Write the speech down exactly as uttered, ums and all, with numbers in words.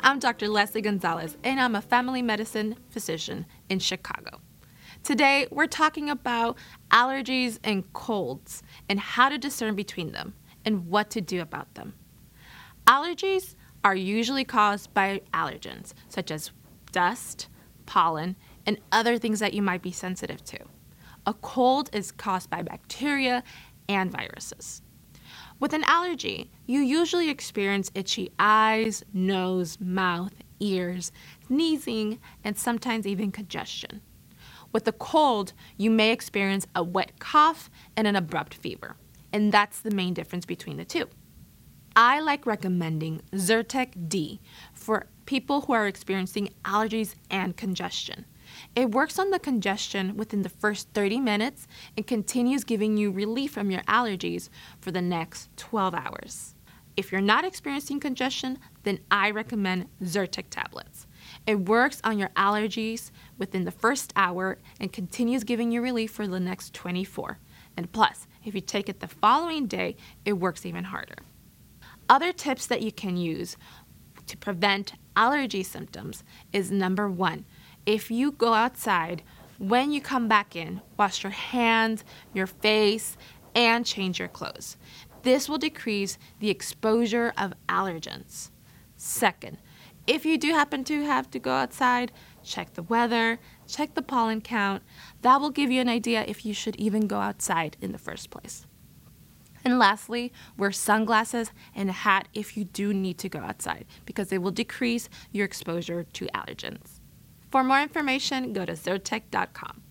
I'm Doctor Leslie Gonzalez, and I'm a family medicine physician in Chicago. Today, we're talking about allergies and colds and how to discern between them and what to do about them. Allergies are usually caused by allergens, such as dust, pollen, and other things that you might be sensitive to. A cold is caused by bacteria and viruses. With an allergy, you usually experience itchy eyes, nose, mouth, ears, sneezing, and sometimes even congestion. With a cold, you may experience a wet cough and an abrupt fever, and that's the main difference between the two. I like recommending Zyrtec D for people who are experiencing allergies and congestion. It works on the congestion within the first thirty minutes and continues giving you relief from your allergies for the next twelve hours. If you're not experiencing congestion, then I recommend Zyrtec tablets. It works on your allergies within the first hour and continues giving you relief for the next twenty-four. And plus, if you take it the following day, it works even harder. Other tips that you can use to prevent allergy symptoms is number one, if you go outside, when you come back in, wash your hands, your face, and change your clothes. This will decrease the exposure of allergens. Second, if you do happen to have to go outside, check the weather, check the pollen count. That will give you an idea if you should even go outside in the first place. And lastly, wear sunglasses and a hat if you do need to go outside because it will decrease your exposure to allergens. For more information, go to Zyrtec dot com.